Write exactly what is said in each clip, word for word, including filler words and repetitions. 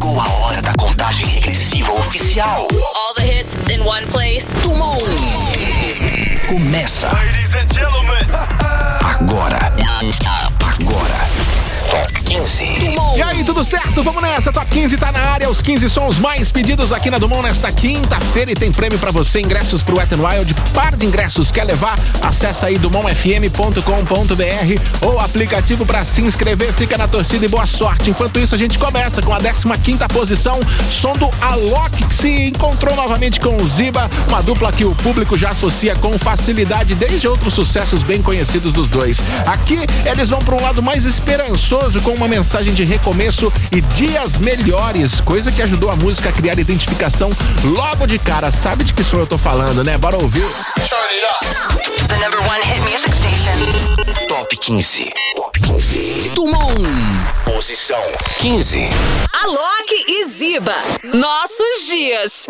Chegou a hora da contagem regressiva oficial. All the hits in one place. Dumont. Começa. Ladies and gentlemen. Agora. Agora. Top quinze. Dumont. E aí, tudo certo? Vamos nessa. Top quinze tá na área. Os quinze sons mais pedidos aqui na Dumont nesta quinta-feira. E tem prêmio pra você. Ingressos pro Wet n Wild. Par de ingressos. Quer levar? Acessa aí dumont f m ponto com ponto b r ou aplicativo pra se inscrever. Fica na torcida e boa sorte. Enquanto isso, a gente começa com a décima quinta posição. Som do Alok, que se encontrou novamente com o Ziba. Uma dupla que o público já associa com facilidade desde outros sucessos bem conhecidos dos dois. Aqui, eles vão pra um lado mais esperançoso, com uma mensagem de recomeço e dias melhores, coisa que ajudou a música a criar identificação logo de cara. Sabe de que som eu tô falando, né? Bora ouvir. The number one hit music station. Top quinze. Top quinze. Dumont. Posição quinze. Alok e Ziba. Nossos dias.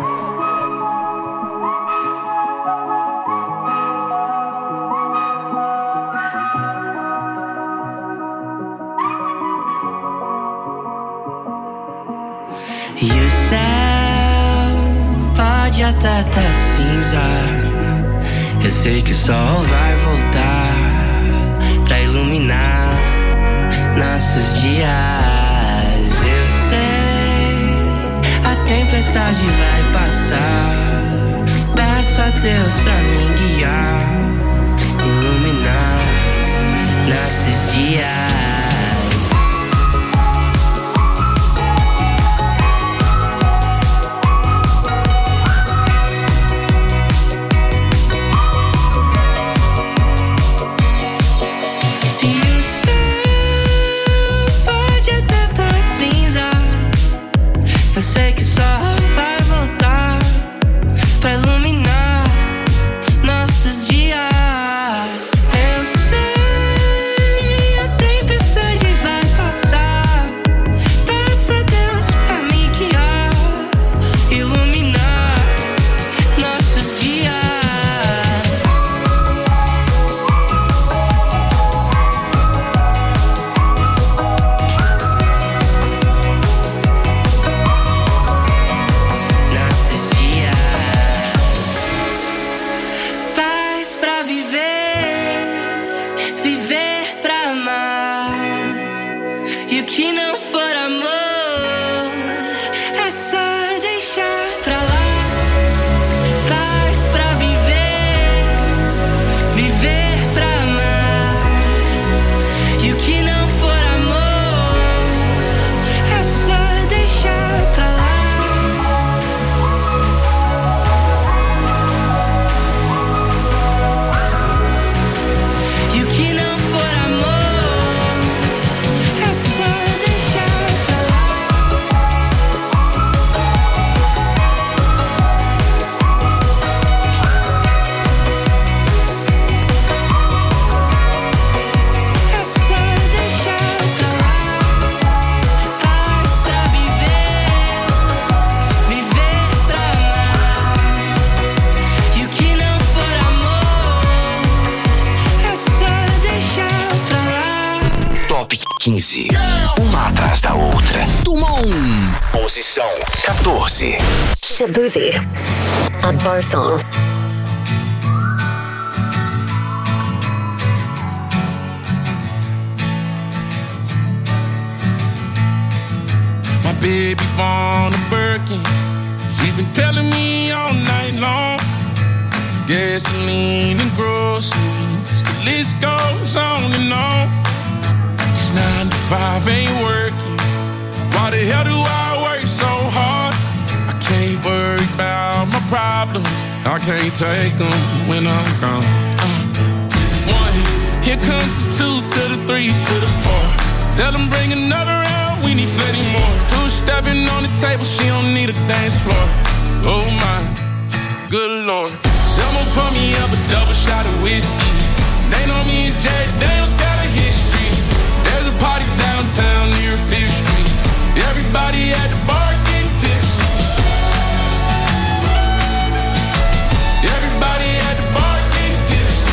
E o céu pode até tá cinza. Eu sei que o sol vai voltar pra iluminar nossos dias. Eu sei, a tempestade vai passar. Peço a Deus pra me guiar, iluminar nossos dias. Eu sei que o sol vai voltar pra iluminar nossos dias. Eu sei, a tempestade vai passar. Peço a Deus pra me guiar, iluminar nossos dias. quinze. Uma atrás da outra. Dumont. Posição quatorze. Shabuzi. A bar song. My baby born a Birkin. She's been telling me all night long. Gasoline and groceries, the list goes on and on. This nine to five ain't working. Why the hell do I work so hard? I can't worry about my problems. I can't take them when I'm gone. Uh, one, here comes the two to the three to the four. Tell them bring another round, we need plenty more. Two stepping on the table, she don't need a dance floor. Oh my, good Lord. Someone pour me up a double shot of whiskey. They know me and Jay Daniels got a history. There's a party downtown near Fifth Street. Everybody at the bar getting tipsy. Everybody at the bar getting tipsy.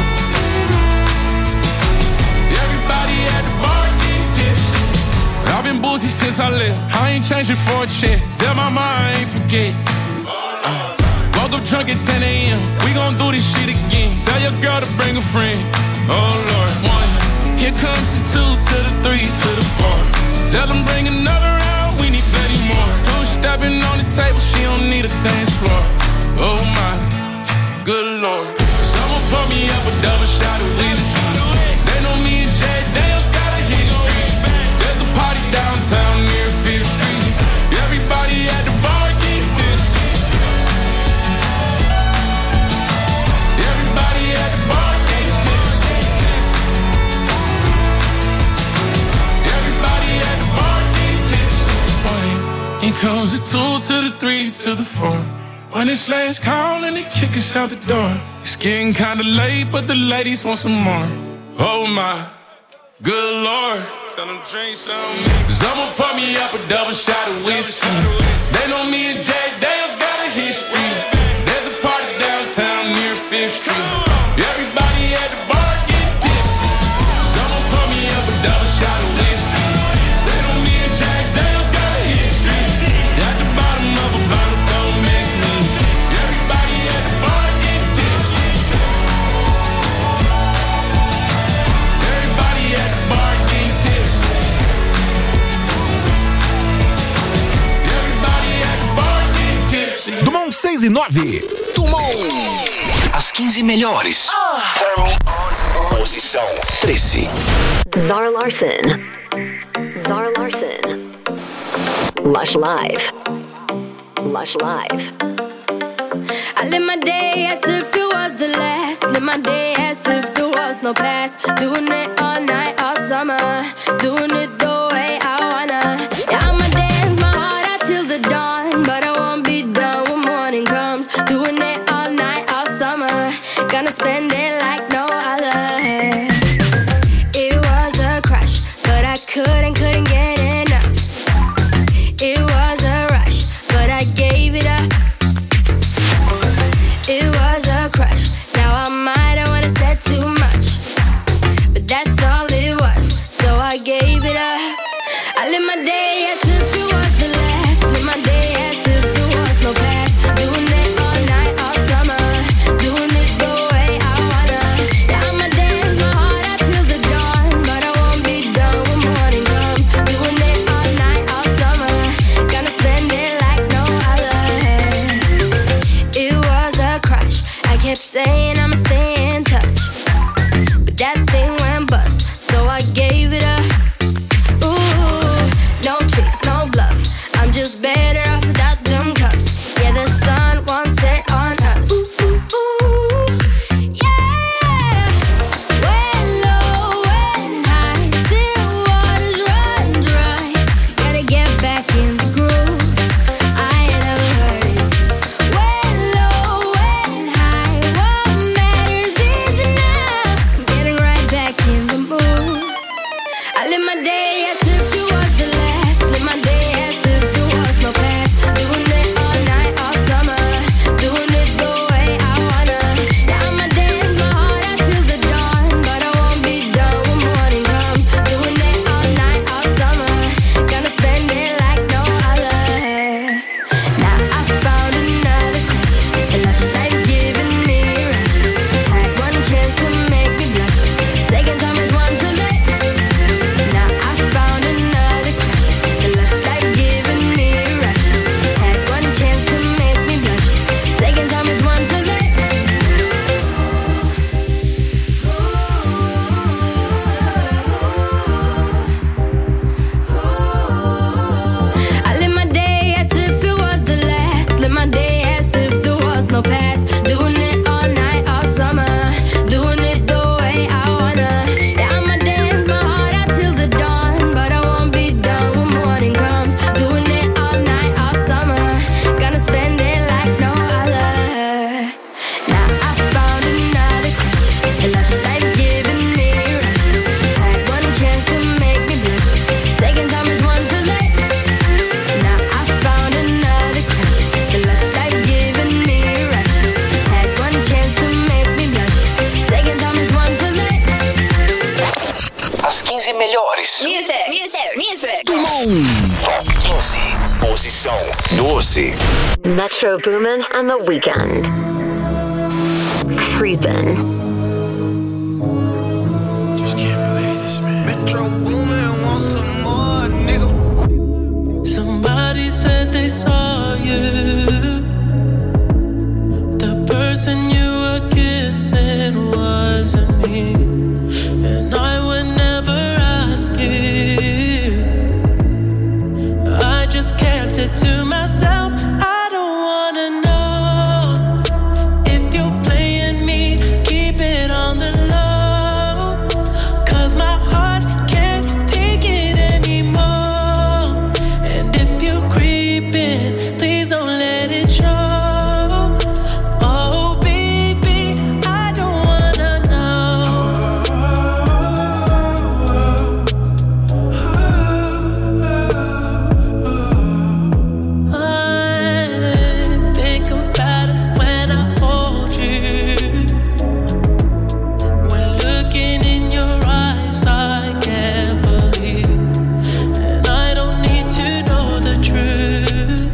Everybody at the bar getting tipsy. I've been been boozy since I left. I ain't changing for a check. Tell my mind I ain't forget. Uh, woke up drunk at ten a.m. We gon' do this shit again. Tell your girl to bring a friend. Oh Lord, one. Here comes the two to the three to the four. Tell them bring another round. We need plenty more. Two stepping on the table. She don't need a dance floor. Oh my, good Lord. Someone pour me up a double shot of whiskey. They know me and Jay Dale's got a history. There's a party downtown near Fifth Street. Everybody at the bar get tipsy. Everybody at the bar get tipsy. Everybody at the bar get tipsy. One, here comes the two to the three to the four. When it's last call and they kick us out the door. It's getting kinda late, but the ladies want some more. Oh my, good Lord. Tell them drink some. Cause I'ma pour me up a double shot of whiskey. They know me and Jay Dale's got a history. There's a party downtown near Fifth Street. Everybody at the bar get tipsy. Cause I'ma pour me up a double shot of whiskey. They know me and Jay Dale's got a history. At the bottom of a bottle, don't miss me. Everybody at the bar get tipsy. Everybody at the bar get tipsy. Everybody at the bar get tipsy. Dumont seis e nove. Dumont. As quinze melhores. Posição treze. Zara Larsson. Zara Larsson. Lush Live. Lush Live. I live my day as if it was the last. Live my day as if there was no past. Doing it all night, all summer. Doing it the way I wanna. Yeah, I'ma dance my heart out till the dawn. But I won't be done when morning comes. Doing it all night, all summer. Gonna spend it like no other. It was a crush, but I couldn't, couldn't get enough. It was a rush, but I gave it up. It was a crush. Now I might have wanna said too much, but that's all it was. So I gave it up. I live my day as if it was the last. Live my day as if there was no past. Doing it all night, all summer. Doing it the way I wanna. Yeah, I'ma dance my heart out till the dawn, but I won't be done when morning comes. Doing it all night, all summer. Gonna spend it like no other. It was a crush. I kept saying I'ma stay in touch, but that thing went bust, so I gave it up. Ooh, no music. Dumont. Top quinze. Posição doze. Metro Boomin and The Weeknd. Creepin'. Just can't believe this, man. Metro Boomin want some more, nigga. Somebody said they saw you. The person you were kissing wasn't me. And I would never ask you. I just kept it to myself. I don't wanna know if you're playing me. Keep it on the low, 'cause my heart can't take it anymore. And if you're creeping, please don't let it show. Oh baby, I don't wanna know. I think about it when I hold you. When looking in your eyes, I can't believe. And I don't need to know the truth.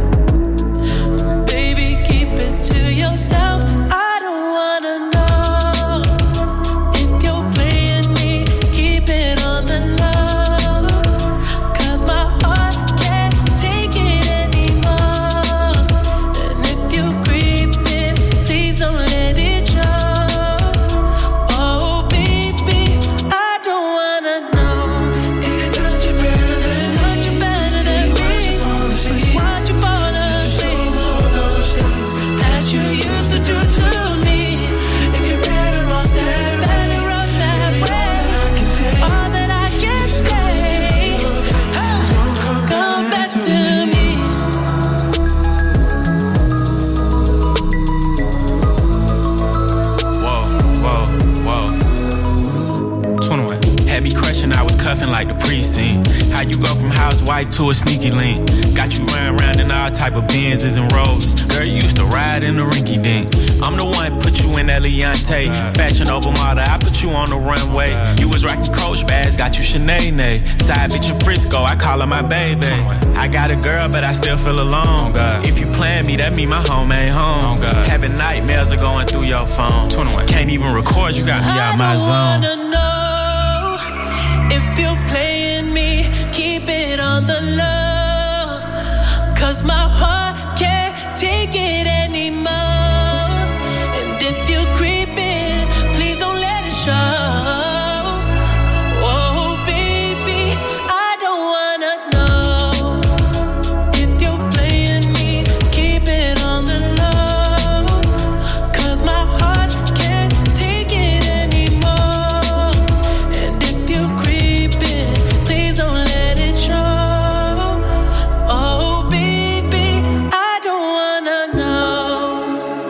Baby, keep it to yourself. I don't wanna know if you're playing me. Keep it on the low, 'cause my heart can't take it anymore. And if you're creeping, please don't let it show. Oh baby, I don't wanna know. Did it touch you better than touch you better than me? Watch you fall asleep. All those things that you used to do to me. If you're better off that better off that way. All that I can say, come back to me. Whoa, whoa, whoa. twenty-one. Had me crushing, I was cuffing like the precinct. How you go from housewife to a sneaky link? Got you running around in all type of Benzes and Rolls. Girl, you used to ride in the rinky dink. I'm the one put you in that Leontay. Fashion over model, I put you on the runway. You was rocking Coach bags, got you Sinead. Side bitch in Frisco, I call her my baby. I got a girl, but I still feel alone. If you plan me, that mean my home ain't home. Having nightmares are going through your phone. Can't even record, you got me out my I zone. don't wanna know if you're playing me. Keep it on the low, 'cause my heart can't take it anymore. And if you're creeping, please don't let it show. Oh baby, I don't wanna know if you're playing me. Keep it on the low, 'cause my heart can't take it anymore. And if you're creeping, please don't let it show. Oh baby, I don't wanna know.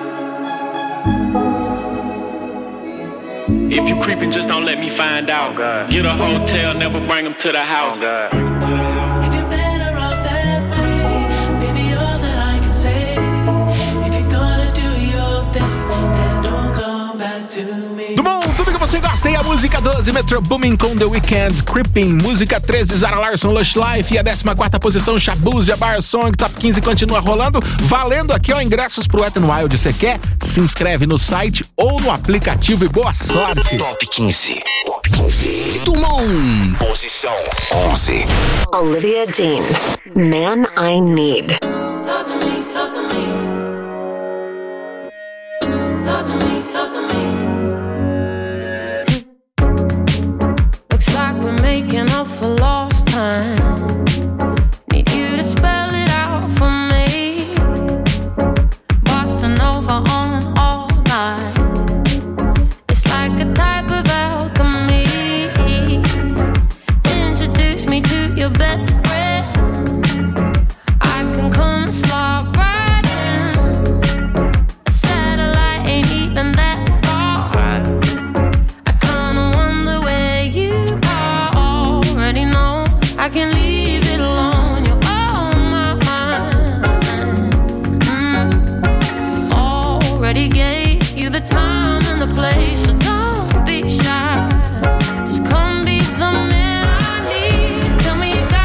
If you creeping, just don't let me find out. Get a hotel, never bring them to the house. If you're better off that way, baby, all that I can say. If you're gonna do your thing, then don't come back to me. Dumont, tudo que você gosta. E a música doze, Metro Boomin com The Weeknd, Creeping. Música treze, Zara Larsson, Lush Life. E a décima quarta posição, Shabuzi, a Bar Song. Top quinze continua rolando. Valendo aqui, ó, ingressos pro Wet n Wild. Você quer? Se inscreve no site ou no aplicativo e boa sorte. Top quinze. Top quinze. Dumont. Posição onze. Olivia Dean. Man I Need. Talk to me, talk to me. Talk to me, talk to me. Looks like we're making up for lost time. Need you to spell it out for me. Bossing over on all night. It's like a type of alchemy. Introduce me to your best friend. I can come slide right in. A satellite ain't even that far. I kinda wonder where you are. Already know I can leave it alone. You're on my mind. Mm. Already gave you the time and the place, so don't be shy. Just come be the man I need. Tell me you got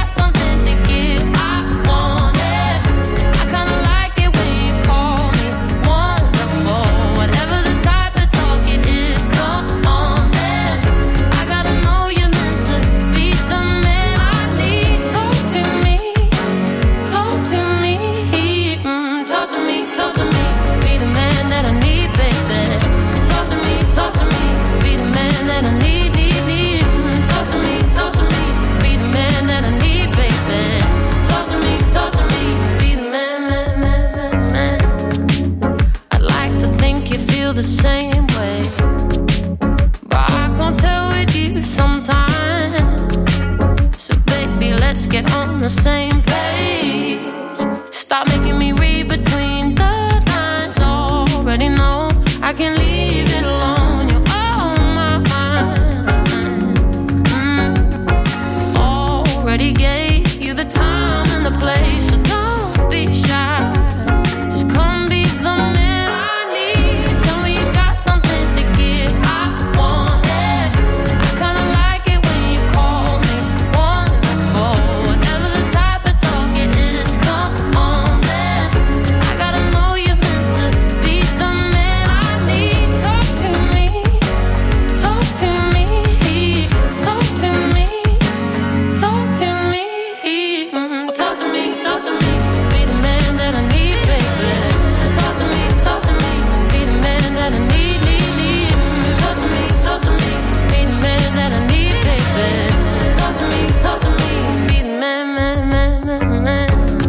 let's get on the same page. Stop making me read between the lines. Already know I can leave it alone. You're on my mind. Mm. Already gave you the time and the place, so don't be shy. Just come be the man I need. Tell me you got something to give. I want it. I kinda like it when you call me wonderful. Whatever the type of talk it is, come on then. I gotta know you're meant to be the man I need. Talk to me, talk to me, talk to me, talk to me, mm, talk to me, talk to me. Be the man that I need, baby. Talk to me, talk to me. Be the man that I need, need, need. Mm, talk to me, talk to me. Be the man that I need, baby. Talk to me, talk to me. Be the man, man, man, man, man.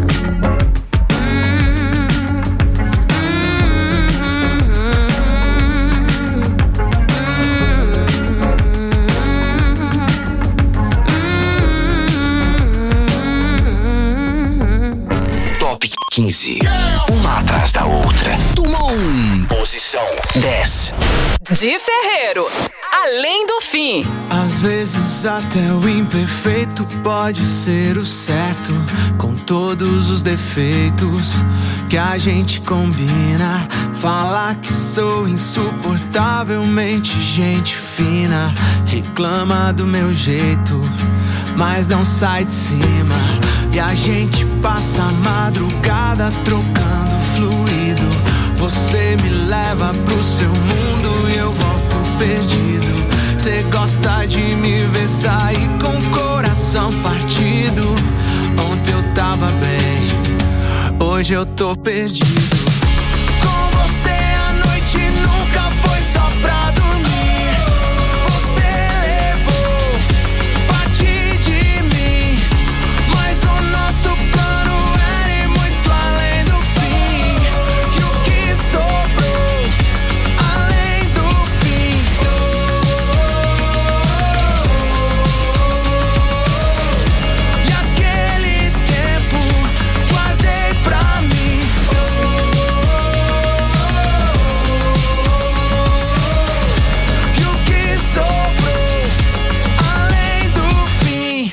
Top quinze. Uma atrás da outra. Tumon. Posição dez. De Ferreiro, Além do Fim. Às vezes até o imperfeito pode ser o certo, com todos os defeitos que a gente combina. Falar que sou insuportavelmente gente fina, reclama do meu jeito, mas não sai de cima. E a gente passa a madrugada trocando fluido. Você me leva pro seu mundo e eu volto perdido. Cê gosta de me ver sair com o coração partido. Ontem eu tava bem, hoje eu tô perdido. Com você a noite nunca foi só pra dormir. Você levou parte de mim, mas o nosso plano era ir muito além do fim. E o que sobrou além do fim? E aquele tempo guardei pra mim. E o que sobrou além do fim?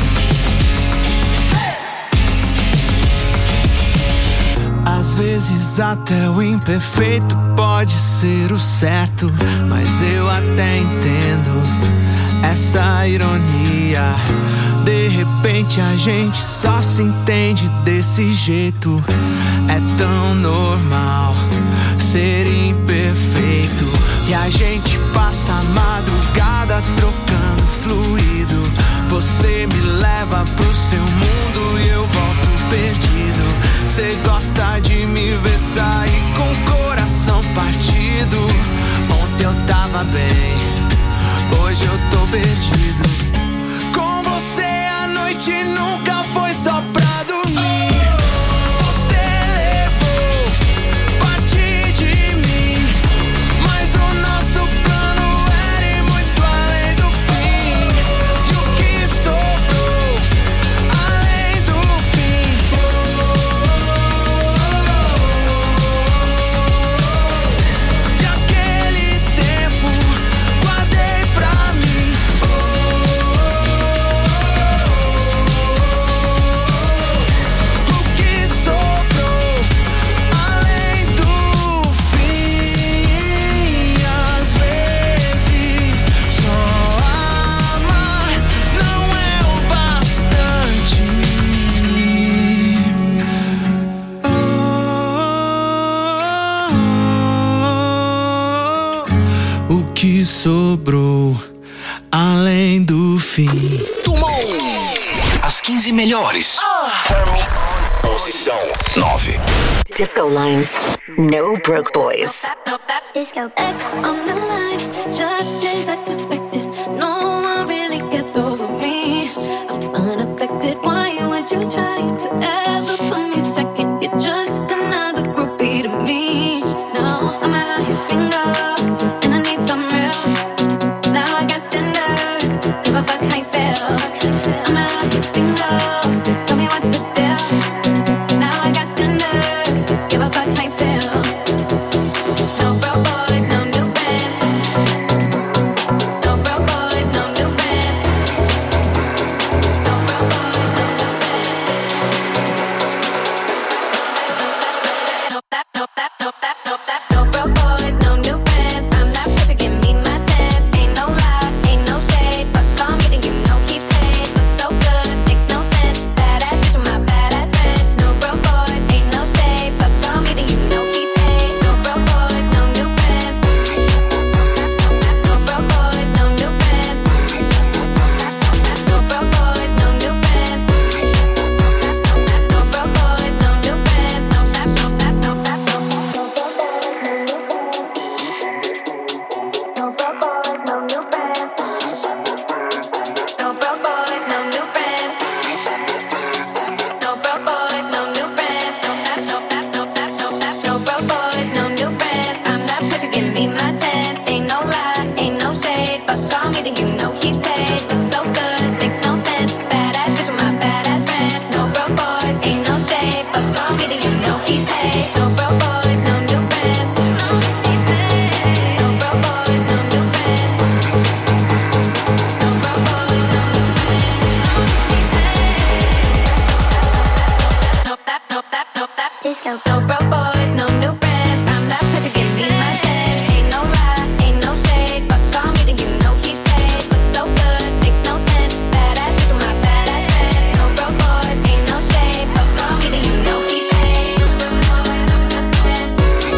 Às vezes até o imperfeito pode ser o certo, mas eu até entendo essa ironia. De repente a gente só se entende desse jeito. É tão normal ser imperfeito. E a gente passa a madrugada trocando fluido. Você me leva pro seu mundo e eu volto perdido. Cê gosta de me ver sair com o coração partido. Ontem eu tava bem, hoje eu tô perdido. Com você a noite nunca foi só pra dormir. Você levou parte de mim, mas o nosso plano era ir muito além do fim. E o que sobrou além do fim? E aquele tempo guardei pra mim. O que sobrou além do fim? Às vezes só amar não é o bastante. Oh, o que sobrou além do fim? Tumon. As quinze melhores. Posição nove. Disco lines. No broke boys. Disco. X on the line, just as I suspected. No one really gets over me. I'm unaffected. Why would you try to ever put me second? You're just another groupie to me. No, I'm out here single, and I need some real. Now I got standards. If I fuck, I fail. I'm out here single. friends, no broke boys, ain't no shade, but call me, do you know he paid? No broke boys, no new friends. No broke boys, no new friends. No broke boys, no new friends. No that, no that, no that. Disco. No broke boys, no new friends. I'm that pressure, give me my test. Ain't no lie, ain't no shade, but call me, do you know he paid? Looks so good, makes no sense. Badass bitch with my badass friends. No broke boys, ain't no shade, but call me, do you know he paid? No broke boys, no new friends.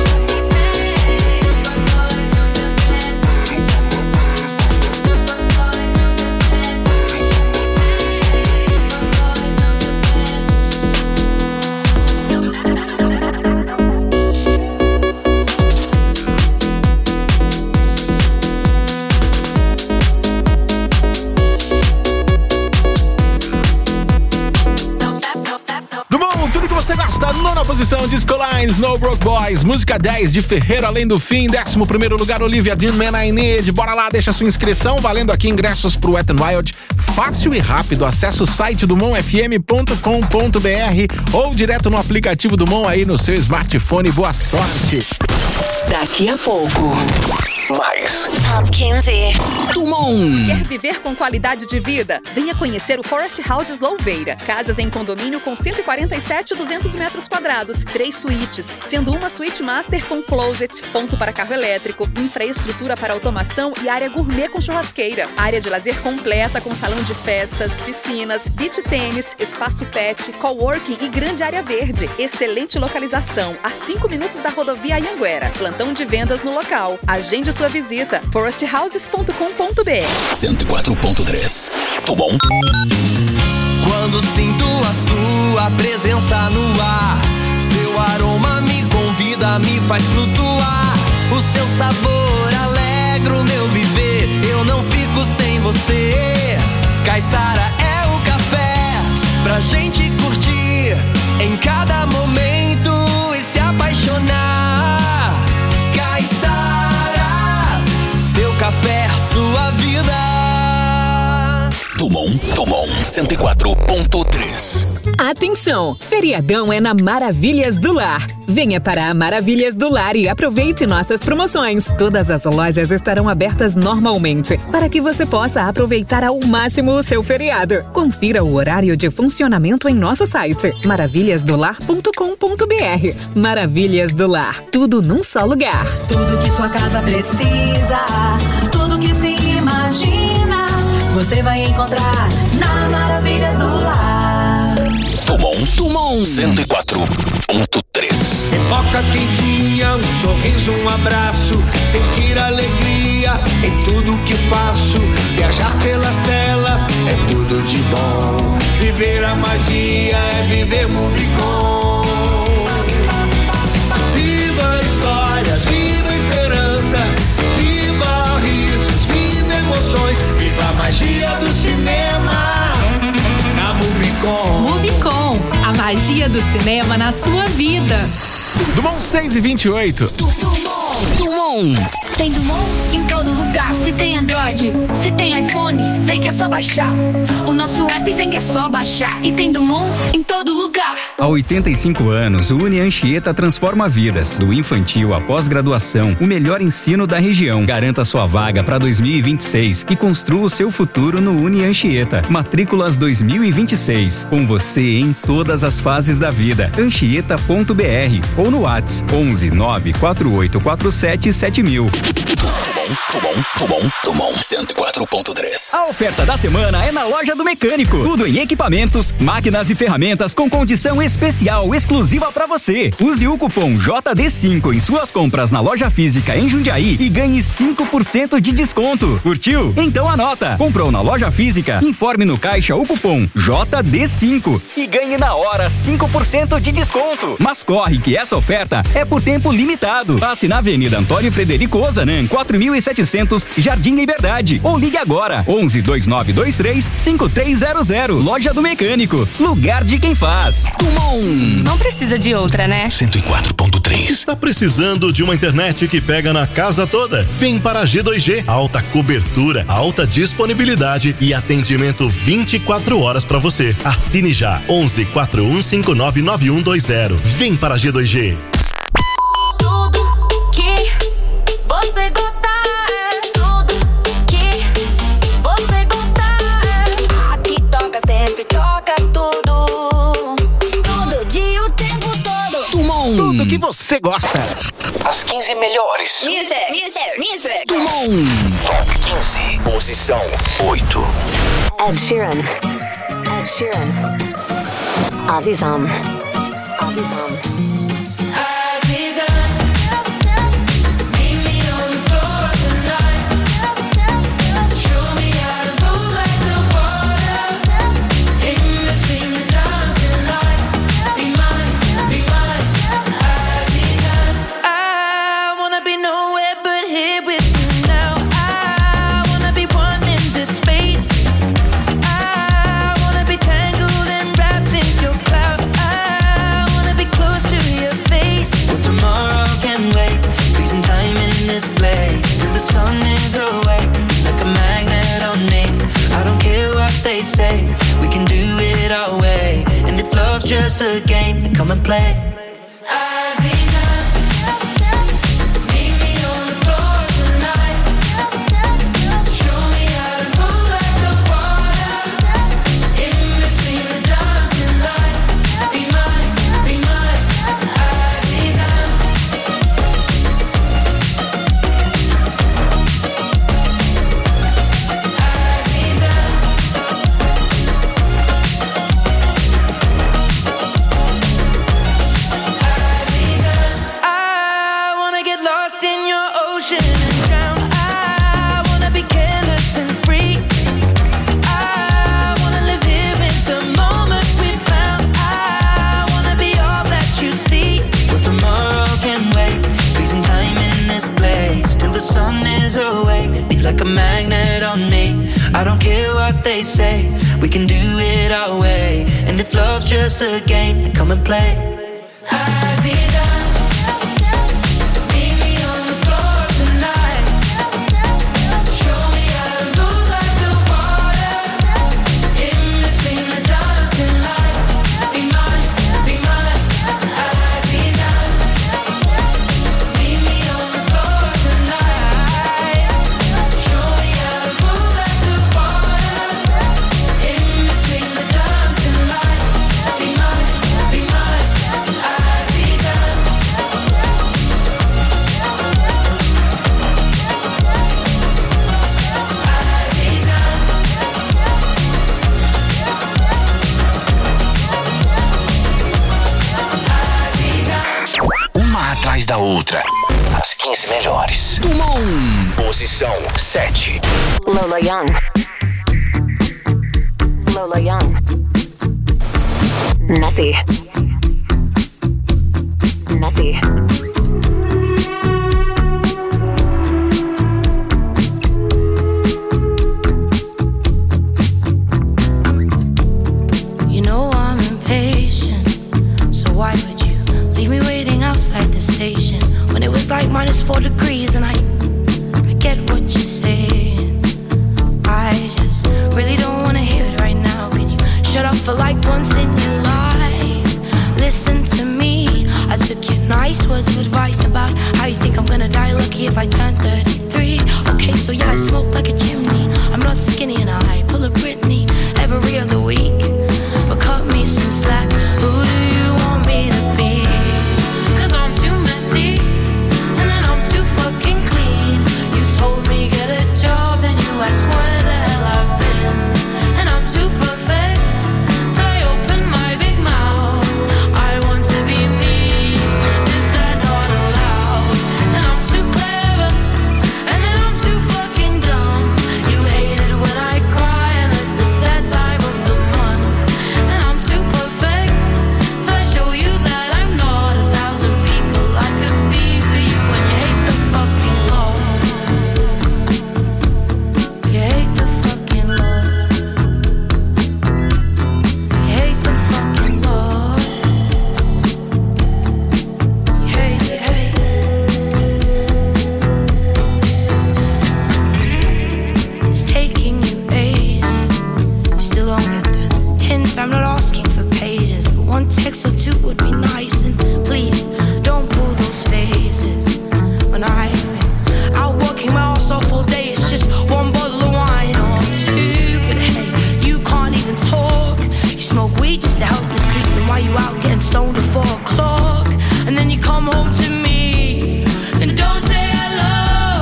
Você gosta? Nona posição, Disco Lines, No Broke Boys. Música dez de Ferreiro Além do Fim. Décimo primeiro lugar, Olivia Dean, Man I Need. Bora lá, deixa sua inscrição. Valendo aqui ingressos pro Wet n Wild. Fácil e rápido. Acesse o site do mon f m ponto com ponto b r ou direto no aplicativo do Mon aí no seu smartphone. Boa sorte. Daqui a pouco. Mais. Top quinze. do Mon. Quer viver com qualidade de vida? Venha conhecer o Forest Houses Louveira. Casas em condomínio com cento e quarenta e sete e duzentos metros quadrados. Três suítes, sendo uma suíte master com closet, ponto para carro elétrico, infraestrutura para automação e área gourmet com churrasqueira. Área de lazer completa com salão de festas, piscinas, beach tênis, espaço pet, coworking e grande área verde. Excelente localização, a cinco minutos da rodovia Anhanguera. Plantão de vendas no local. Agende sua visita. forest houses ponto com ponto b r. cento e quatro ponto três. do Mon. Quando sinto a sua presença no ar, seu aroma me convida, me faz flutuar. O seu sabor alegra o meu viver, eu não fico sem você. Caiçara é o café pra gente curtir em cada momento e se apaixonar. Caiçara, seu café, sua vida. do Mon, do Mon, cento e quatro ponto três. Atenção! Feriadão é na Maravilhas do Lar. Venha para a Maravilhas do Lar e aproveite nossas promoções. Todas as lojas estarão abertas normalmente para que você possa aproveitar ao máximo o seu feriado. Confira o horário de funcionamento em nosso site maravilhas do lar ponto com ponto b r. Maravilhas do Lar, tudo num só lugar. Tudo que sua casa precisa, tudo que se imagina, você vai encontrar na Maravilhas do Lar. do Mon, do Mon, cento e quatro ponto três. Pipoca quentinha, um sorriso, um abraço, sentir alegria em tudo que faço. Viajar pelas telas é tudo de bom. Viver a magia é viver Movicon. Viva histórias, viva esperanças, viva risos, viva emoções, viva a magia do cinema na Movicon. Movicon, a magia do cinema na sua vida. do Mon seis e vinte e oito. do Mon. Tem Dumont em todo lugar. Se tem Android, se tem iPhone, vem que é só baixar. O nosso app vem que é só baixar. E tem Dumont em todo lugar. Há oitenta e cinco anos, o Uni Anchieta transforma vidas. Do infantil à pós-graduação, o melhor ensino da região. Garanta sua vaga para dois mil e vinte e seis e construa o seu futuro no Uni Anchieta. Matrículas dois mil e vinte e seis. Com você em todas as fases da vida. Anchieta ponto b r ou no WhatsApp onze nove quatro oito quatro sete sete mil. do Mon, do Mon, do Mon, cento e quatro ponto três. A oferta da semana é na Loja do Mecânico. Tudo em equipamentos, máquinas e ferramentas com condição especial exclusiva para você. Use o cupom J D cinco em suas compras na loja física em Jundiaí e ganhe cinco por cento de desconto. Curtiu? Então anota. Comprou na loja física? Informe no caixa o cupom J D cinco e ganhe na hora cinco por cento de desconto. Mas corre que essa oferta é por tempo limitado. Passe na Avenida Antônio Frederico Ozanam, quatro mil e setecentos setecentos, Jardim Liberdade. Ou ligue agora, onze, dois nove dois três, cinco três zero zero. Loja do Mecânico, lugar de quem faz. Dumont. Não precisa de outra, né? cento e quatro ponto três. Está precisando de uma internet que pega na casa toda? Vem para a G dois G. Alta cobertura, alta disponibilidade e atendimento vinte e quatro horas para você. Assine já. onze, quatro um cinco nove, nove um dois zero. Vem para a G dois G. Tudo que você gostar, tudo que você gostar. Aqui toca, sempre toca tudo. Todo dia, o tempo todo. Dumont. Tudo que você gosta. As quinze melhores. Music, music, music. Dumont. Top quinze. Posição oito. Ed Sheeran. Ed Sheeran. Azizam. Azizam. Just a game, come and play. Say we can do it our way, and if love's just a game, then come and play. Da outra. As quinze melhores. Dumont. Posição sete. Lola Young. Lola Young. Nessie. Nessie. You know I'm impatient, so why would you leave me waiting outside the station when it was like minus four degrees? And I, I get what you're saying. I just really don't wanna hear it right now. Can you shut up for like once in your life? Listen to me. I took your nice words of advice about how you think I'm gonna die lucky if I turn thirty-three. Okay, so yeah, I smoke like a chimney. I'm not skinny and I pull a Britney every other week. But cut me some slack. Who do you want me to be? Cause I'm too messy, and then I'm too fucking clean. You told me get a job, and you asked where the hell I've been. And I'm too perfect, till I open my big mouth. I want to be me, is that not allowed? And I'm too clever, and then I'm too fucking dumb. You hate it when I cry, unless it's that time of the month. One text or two would be nice, and please don't pull those faces. When I out working my ass off all day, it's just one bottle of wine or two. But hey, you can't even talk. You smoke weed just to help you sleep. Then why you out getting stoned at four o'clock? And then you come home to me and don't say hello.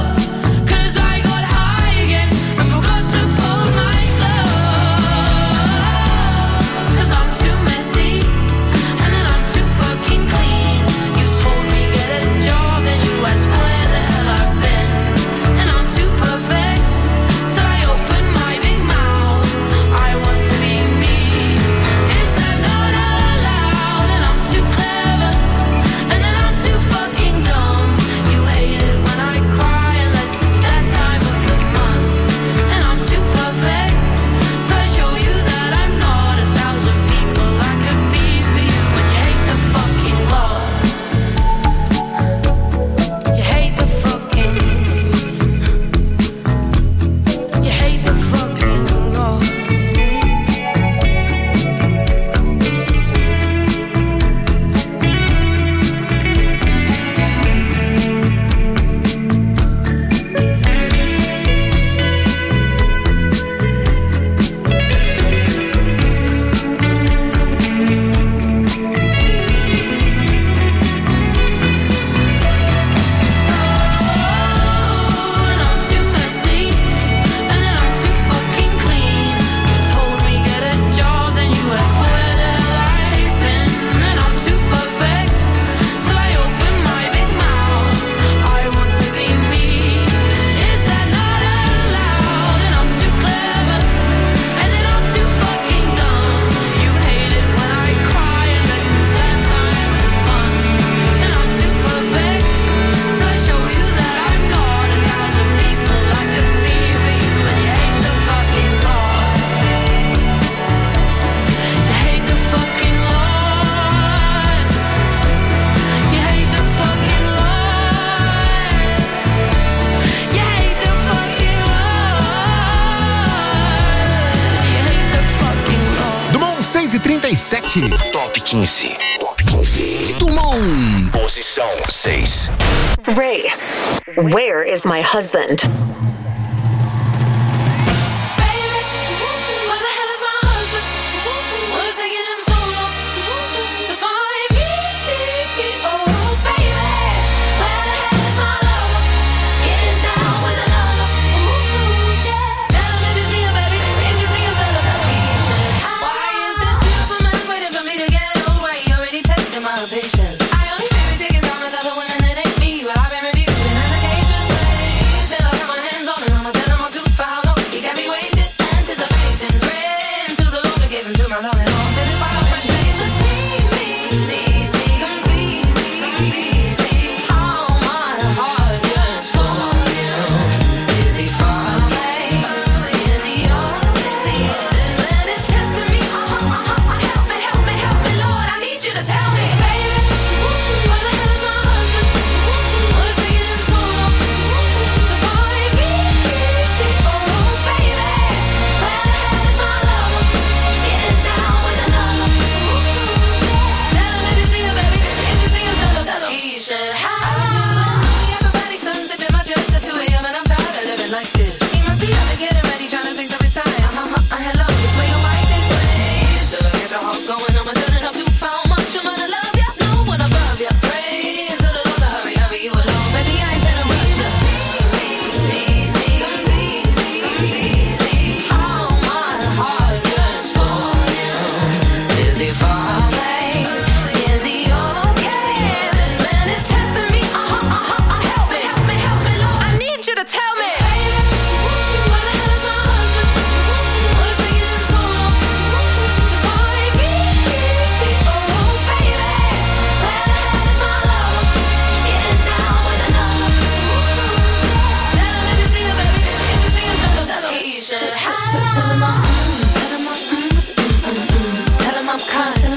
trinta e sete. Top quinze. Top quinze. Dumont. Posição seis. Ray, where is my husband? Tell him I'm kind.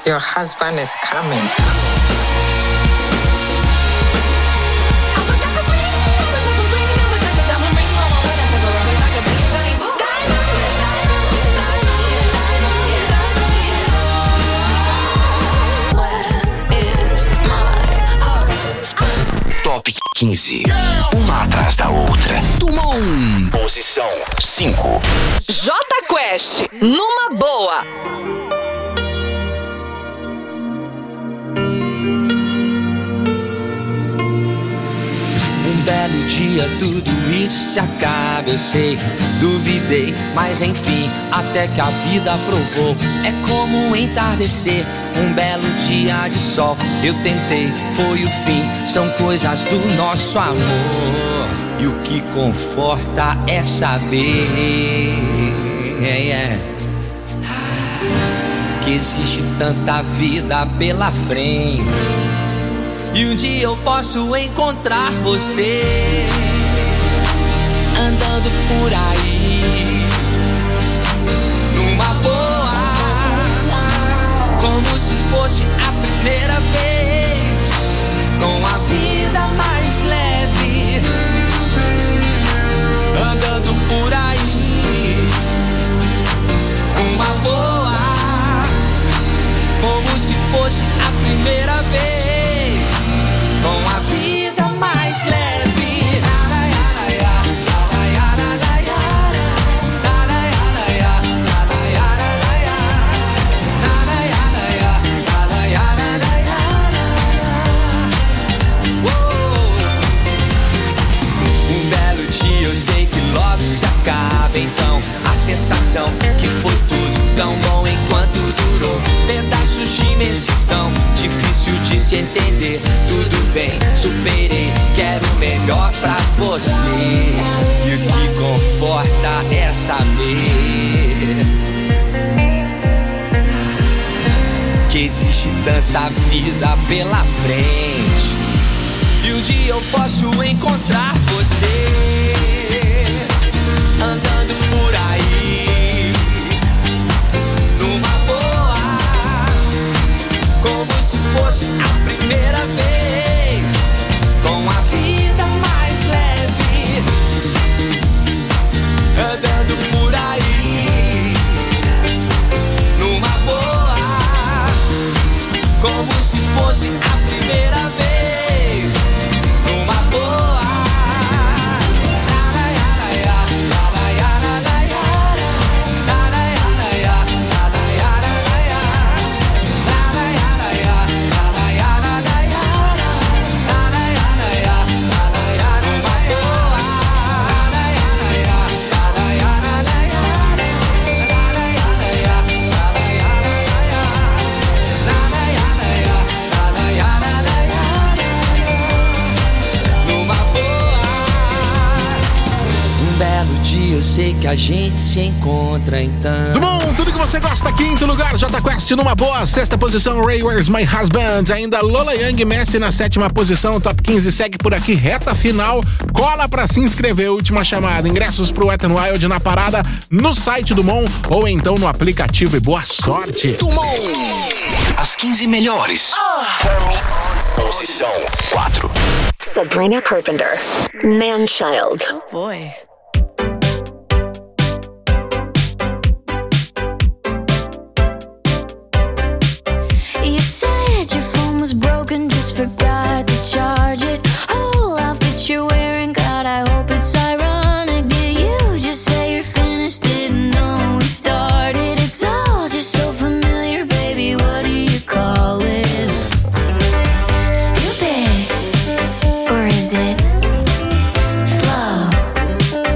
Your husband is coming. Top quinze. Uma atrás da outra. Tuma um. Posição cinco. Jota Quest, numa boa. Um belo dia tudo isso se acaba, eu sei. Duvidei, mas enfim, até que a vida provou. É como um entardecer, um belo dia de sol. Eu tentei, foi o fim, são coisas do nosso amor. E o que conforta é saber é, é, que existe tanta vida pela frente. E um dia eu posso encontrar você andando por aí numa boa, como se fosse a primeira vez, com a vida mais leve, andando por aí numa boa, como se fosse a primeira vez, com a vida mais leve. Um belo dia eu sei que logo se acaba, então a sensação que foi tudo tão bom enquanto durou. Pedaços de imensidão, difícil de se entender. Tudo bem, superei, quero o melhor pra você. E o que conforta é saber que existe tanta vida pela frente. E um dia eu posso encontrar você andando por aí numa boa, como se fosse a primeira vez, com a vida mais leve, andando por aí numa boa, como se fosse a primeira vez, numa boa. Eu sei que a gente se encontra então. Do bom, tudo que você gosta, quinto lugar, Jota Quest numa boa, sexta posição, Ray Where's My Husband, ainda Lola Young, Messi na sétima posição, top quinze segue por aqui, reta final, cola pra se inscrever, última chamada, ingressos pro Wet n Wild na parada, no site do Mon ou então no aplicativo e boa sorte. Do Mon, as quinze melhores. Posição quatro. Sabrina Carpenter, Man-Child. Oh boy. Broken, just forgot to charge it. Whole outfit you're wearing, God, I hope it's ironic. Did you just say you're finished? Didn't know we started. It's all just so familiar, baby. What do you call it? Stupid, or is it slow?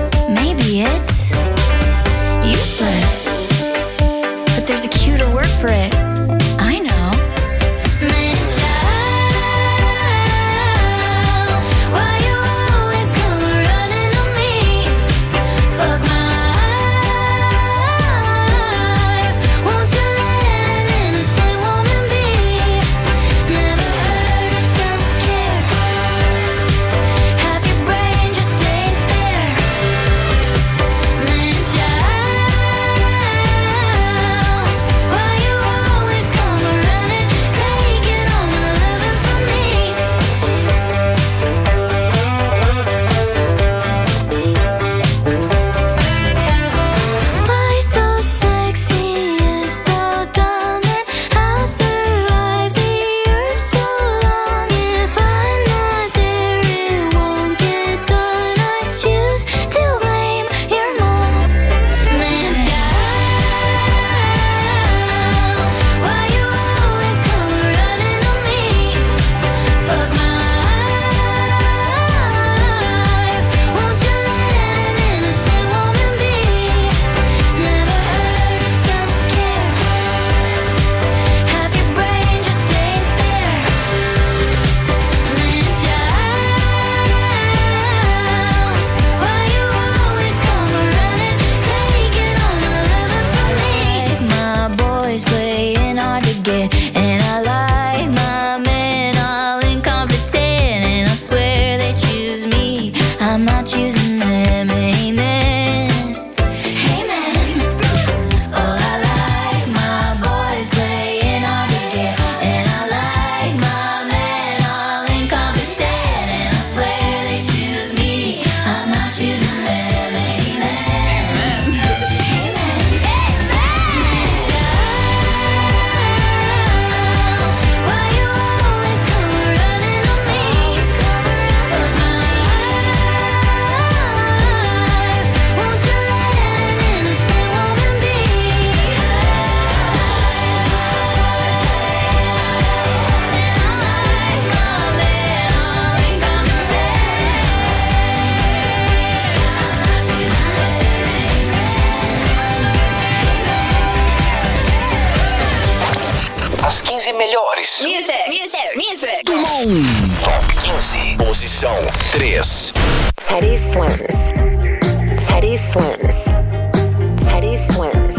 melhores. Music, music, music. Dumont. Top quinze. Posição três. Teddy Swims. Teddy Swims. Teddy Swims.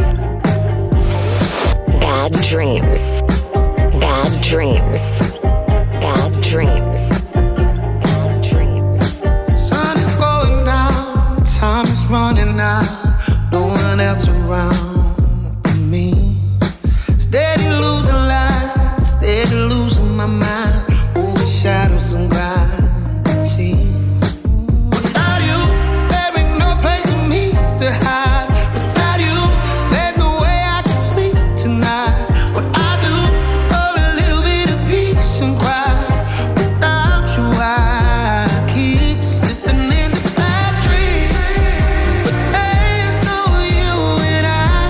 Bad dreams. Bad dreams. Bad dreams. Bad dreams. Sun is going down. Time is running out. No one else around me. Steady losing light. Steady losing my mind. Over shadows and gravity. Without you, there ain't no place for me to hide. Without you, there's no way I can sleep tonight. What I do for a little bit of peace and quiet. Without you, I keep slipping into bad dreams. But there's no you and I.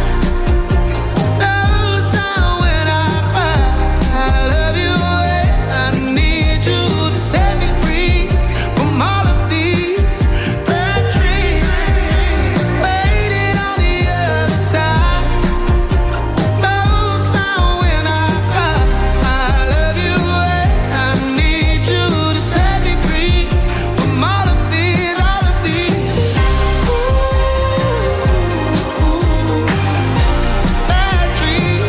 No sound when I cry. I love you and I need you to set me free from all of these bad dreams. Waiting on the other side. No sound when I cry. I love you and I need you to set me free from all of these, all of these bad dreams.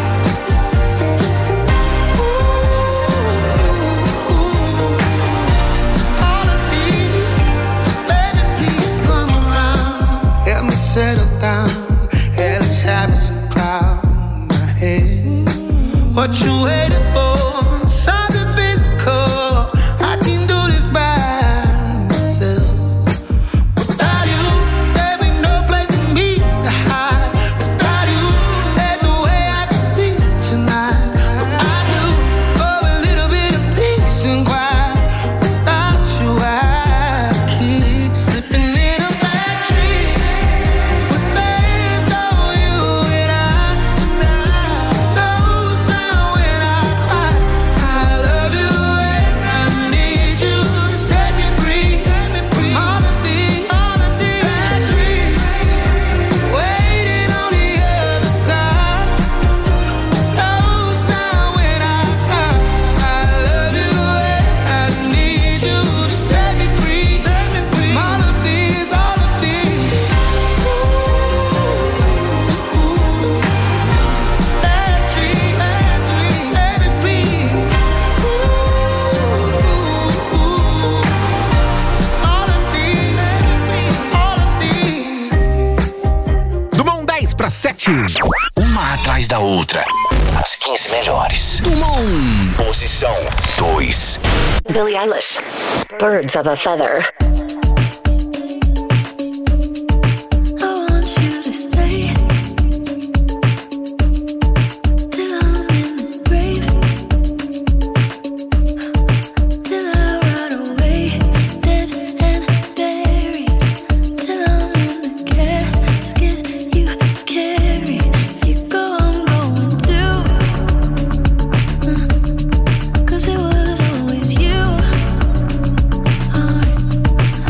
All of these, baby, please come around. Help me settle down. Hell is having some cloud in my head. What you waiting for? Something physical. I can do this by myself. Without you, there ain't no place for me to hide. Without you, there's no way I can sleep tonight. What I do for a little bit of peace and quiet. Without you, I keep slipping into bad dreams. But there's no you and I. No sound when I cry. I love you and I need you to set me free from all of these, all of these bad dreams. Waiting on the other side. No sound when I cry. I love you and I need you to set me free from all of these, all of these bad dreams, bad dreams, baby, please. All of these, all of these. Dumont dez para sete. Uma atrás da outra. As quinze melhores. Dumont. Posição dois. Billie Eilish. Birds of a feather. I want you to stay till I'm in the grave, till I rot away, dead and buried, till I'm in the casket you carry. If you go, I'm going too. Uh, 'cause it was always you. I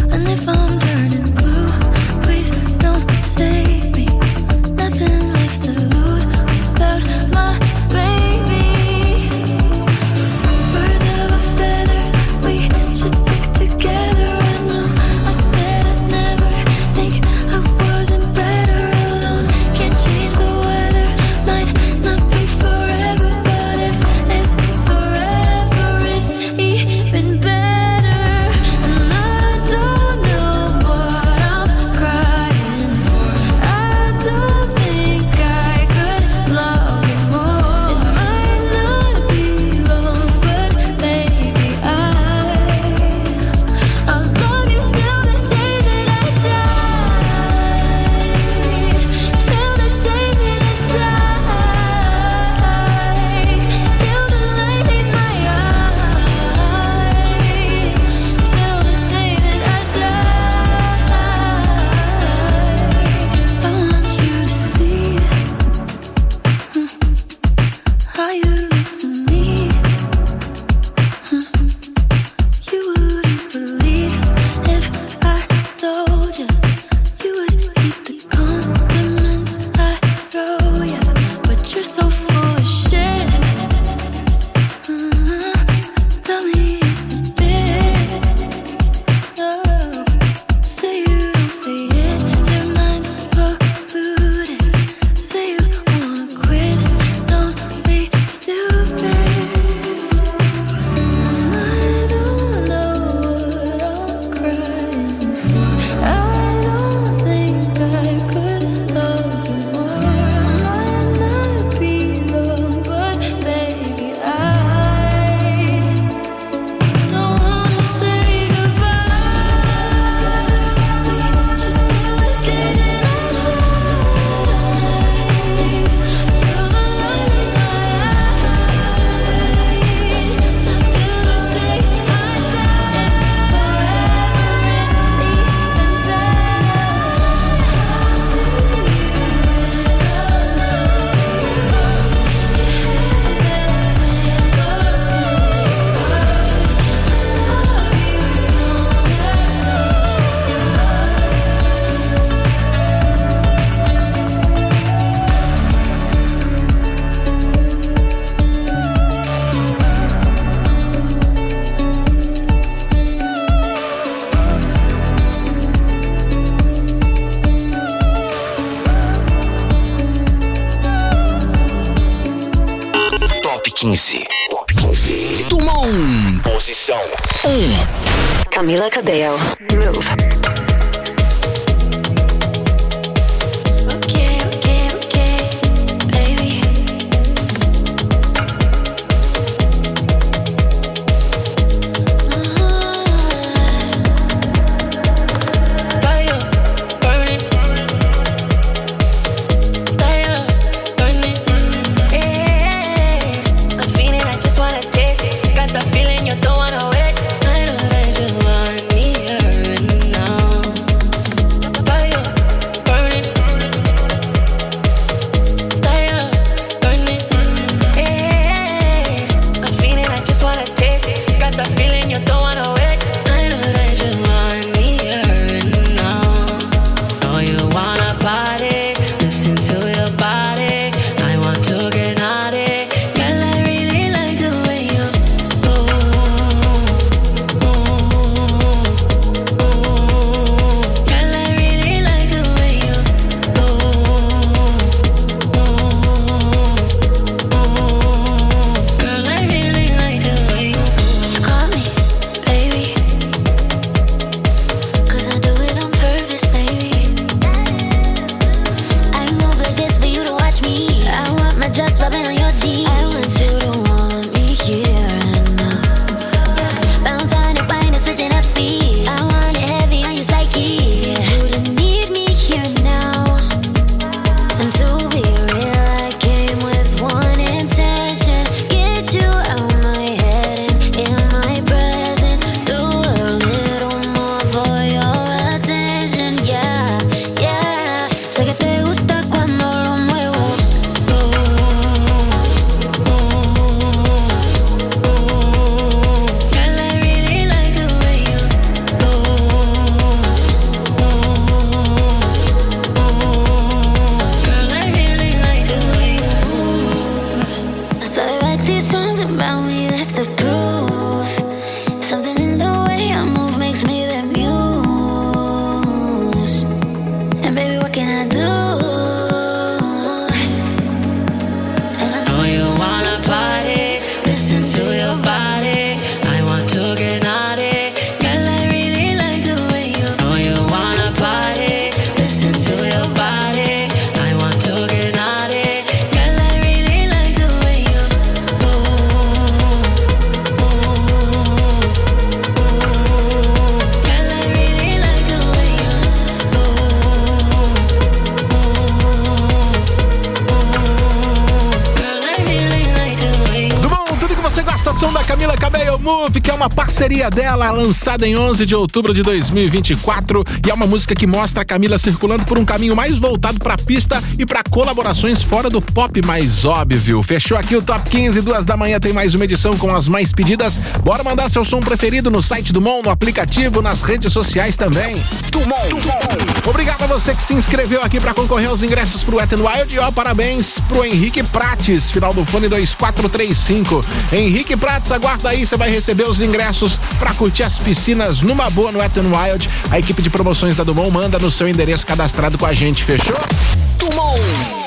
quinze. Top quinze. Dumont. Posição um. Camila Cabello. Move. Que é uma parceria dela, lançada em onze de outubro de dois mil e vinte e quatro, e é uma música que mostra a Camila circulando por um caminho mais voltado pra pista e pra colaborações fora do pop mais óbvio. Fechou aqui o Top quinze, duas da manhã tem mais uma edição com as mais pedidas. Bora mandar seu som preferido no site do Mon, no aplicativo, nas redes sociais também. Dumont. Dumont. Obrigado a você que se inscreveu aqui pra concorrer aos ingressos pro Wet n Wild e ó, parabéns pro Henrique Prates, final do fone dois quatro três cinco. Henrique Prates, aguarda aí, você vai receber os ingressos pra curtir as piscinas numa boa no Wet n Wild. A equipe de promoções da Dumont manda no seu endereço cadastrado com a gente, fechou? Dumont.